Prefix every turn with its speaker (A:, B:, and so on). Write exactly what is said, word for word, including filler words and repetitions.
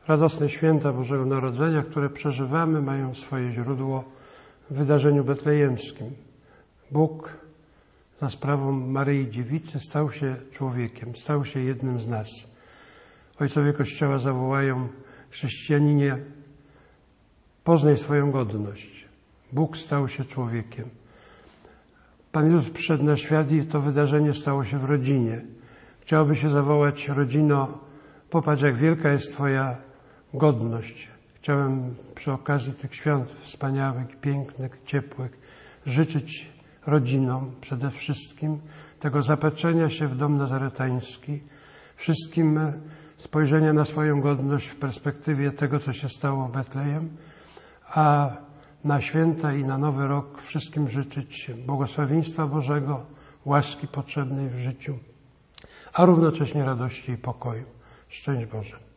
A: Radosne święta Bożego Narodzenia, które przeżywamy, mają swoje źródło w wydarzeniu betlejemskim. Bóg za sprawą Maryi Dziewicy stał się człowiekiem, stał się jednym z nas. Ojcowie Kościoła zawołają: chrześcijaninie, poznaj swoją godność. Bóg stał się człowiekiem. Pan Jezus przyszedł na świat i to wydarzenie stało się w rodzinie. Chciałoby się zawołać: rodzino, popatrz, jak wielka jest Twoja godność. Chciałem przy okazji tych świąt wspaniałych, pięknych, ciepłych życzyć rodzinom przede wszystkim tego zapatrzenia się w dom nazaretański, wszystkim spojrzenia na swoją godność w perspektywie tego, co się stało w Betlejem, a na święta i na Nowy Rok wszystkim życzyć błogosławieństwa Bożego, łaski potrzebnej w życiu, a równocześnie radości i pokoju. Szczęść Boże.